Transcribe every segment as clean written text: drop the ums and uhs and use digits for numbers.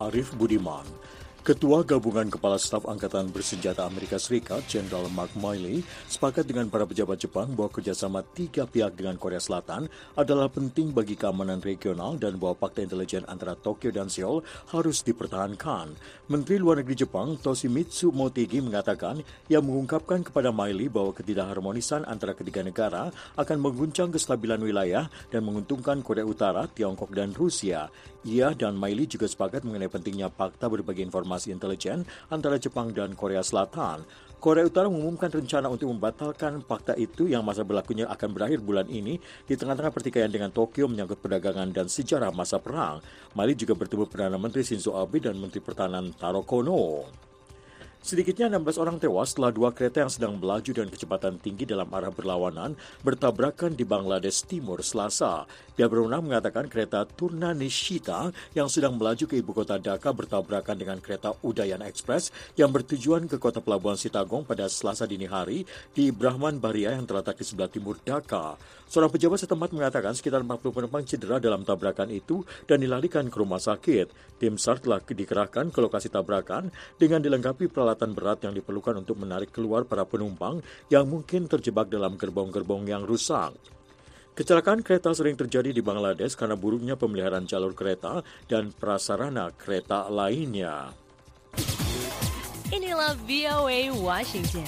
Arif Budiman, Ketua Gabungan Kepala Staf Angkatan Bersenjata Amerika Serikat, Jenderal Mark Milley, sepakat dengan para pejabat Jepang bahwa kerjasama tiga pihak dengan Korea Selatan adalah penting bagi keamanan regional dan bahwa fakta intelijen antara Tokyo dan Seoul harus dipertahankan. Menteri Luar Negeri Jepang, Toshimitsu Motegi, mengatakan ia mengungkapkan kepada Milley bahwa ketidakharmonisan antara ketiga negara akan mengguncang kestabilan wilayah dan menguntungkan Korea Utara, Tiongkok, dan Rusia. Ia dan Milley juga sepakat mengenai pentingnya fakta berbagi informasi intelijen antara Jepang dan Korea Selatan. Korea Utara mengumumkan rencana untuk membatalkan fakta itu yang masa berlakunya akan berakhir bulan ini di tengah-tengah pertikaian dengan Tokyo menyangkut perdagangan dan sejarah masa perang. Milley juga bertemu Perdana Menteri Shinzo Abe dan Menteri Pertahanan Taro Kono. Sedikitnya 16 orang tewas setelah dua kereta yang sedang melaju dengan kecepatan tinggi dalam arah berlawanan bertabrakan di Bangladesh Timur Selasa. Pihak berwenang mengatakan kereta Turna Nishita yang sedang melaju ke ibu kota Dhaka bertabrakan dengan kereta Udayana Express yang bertujuan ke kota pelabuhan Chittagong pada Selasa dini hari di Brahmanbaria yang terletak di sebelah timur Dhaka. Seorang pejabat setempat mengatakan sekitar 40 penumpang cedera dalam tabrakan itu dan dilarikan ke rumah sakit. Tim SAR telah dikerahkan ke lokasi tabrakan dengan dilengkapi peralatan berat yang diperlukan untuk menarik keluar para penumpang yang mungkin terjebak dalam gerbong-gerbong yang rusak. Kecelakaan kereta sering terjadi di Bangladesh karena buruknya pemeliharaan jalur kereta dan prasarana kereta lainnya. Inilah VOA Washington.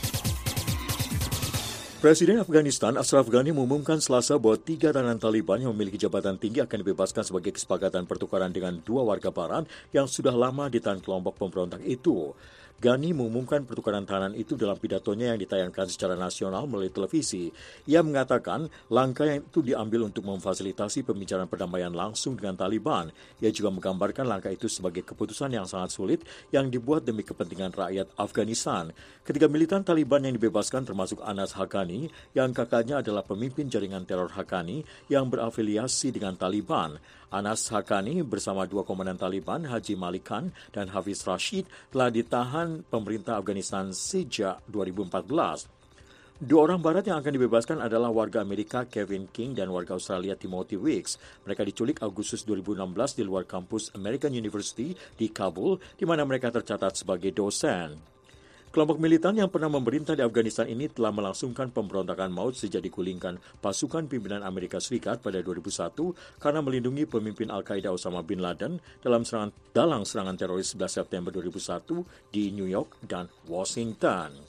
Presiden Afghanistan Ashraf Ghani mengumumkan Selasa bahwa 3 tahanan Taliban yang memiliki jabatan tinggi akan dibebaskan sebagai kesepakatan pertukaran dengan 2 warga barat yang sudah lama ditahan kelompok pemberontak itu. Ghani mengumumkan pertukaran tahanan itu dalam pidatonya yang ditayangkan secara nasional melalui televisi. Ia mengatakan langkah yang itu diambil untuk memfasilitasi pembicaraan perdamaian langsung dengan Taliban. Ia juga menggambarkan langkah itu sebagai keputusan yang sangat sulit yang dibuat demi kepentingan rakyat Afghanistan. Ketiga militan Taliban yang dibebaskan termasuk Anas Haqqani, yang kakaknya adalah pemimpin jaringan teror Haqqani yang berafiliasi dengan Taliban. Anas Haqqani bersama 2 komandan Taliban, Haji Malik Khan dan Hafiz Rashid, telah ditahan pemerintah Afghanistan sejak 2014. 2 orang barat yang akan dibebaskan adalah warga Amerika Kevin King dan warga Australia Timothy Weeks. Mereka diculik Agustus 2016 di luar kampus American University di Kabul, di mana mereka tercatat sebagai dosen. Kelompok militan yang pernah memerintah di Afghanistan ini telah melangsungkan pemberontakan maut sejak digulingkan pasukan pimpinan Amerika Serikat pada 2001 karena melindungi pemimpin Al-Qaeda Osama bin Laden dalam serangan teroris 11 September 2001 di New York dan Washington.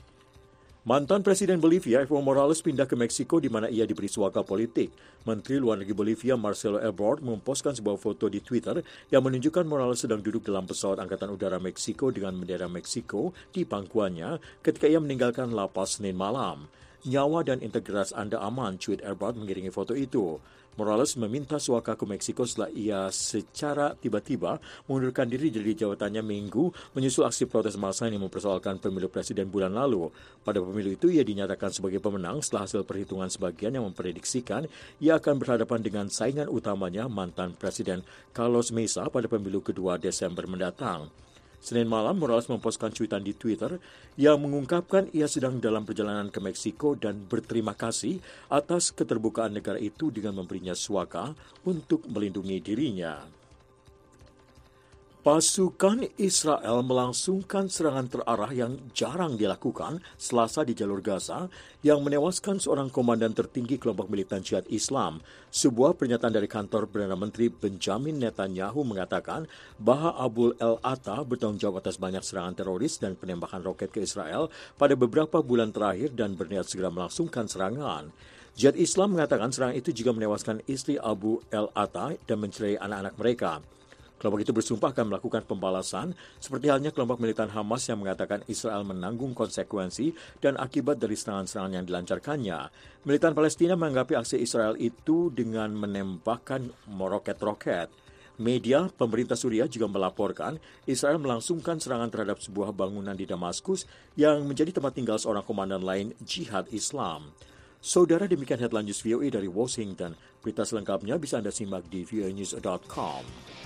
Mantan Presiden Bolivia Evo Morales pindah ke Meksiko di mana ia diberi suaka politik. Menteri Luar Negeri Bolivia Marcelo Ebrard memposkan sebuah foto di Twitter yang menunjukkan Morales sedang duduk dalam pesawat Angkatan Udara Meksiko dengan bendera Meksiko di pangkuannya ketika ia meninggalkan lapas Senin malam. Nyawa dan integritas Anda aman, tweet Ebrard mengiringi foto itu. Morales meminta suaka ke Meksiko setelah ia secara tiba-tiba mengundurkan diri dari jabatannya Minggu menyusul aksi protes massa yang mempersoalkan pemilu presiden bulan lalu. Pada pemilu itu ia dinyatakan sebagai pemenang setelah hasil perhitungan sebagian yang memprediksikan ia akan berhadapan dengan saingan utamanya mantan Presiden Carlos Mesa pada pemilu kedua Desember mendatang. Senin malam, Morales memposkan cuitan di Twitter yang mengungkapkan ia sedang dalam perjalanan ke Meksiko dan berterima kasih atas keterbukaan negara itu dengan memberinya suaka untuk melindungi dirinya. Pasukan Israel melangsungkan serangan terarah yang jarang dilakukan Selasa di jalur Gaza yang menewaskan seorang komandan tertinggi kelompok militan Jihad Islam. Sebuah pernyataan dari kantor Perdana Menteri Benjamin Netanyahu mengatakan bahwa Abu el-Atta bertanggung jawab atas banyak serangan teroris dan penembakan roket ke Israel pada beberapa bulan terakhir dan berniat segera melangsungkan serangan. Jihad Islam mengatakan serangan itu juga menewaskan istri Abu el-Atta dan mencerai anak-anak mereka. Kelompok itu bersumpah akan melakukan pembalasan, seperti halnya kelompok militan Hamas yang mengatakan Israel menanggung konsekuensi dan akibat dari serangan-serangan yang dilancarkannya. Militan Palestina menanggapi aksi Israel itu dengan menembakkan roket-roket. Media pemerintah Suriah juga melaporkan Israel melangsungkan serangan terhadap sebuah bangunan di Damaskus yang menjadi tempat tinggal seorang komandan lain Jihad Islam. Saudara, demikian headline news VOA dari Washington. Berita selengkapnya bisa Anda simak di voanews.com.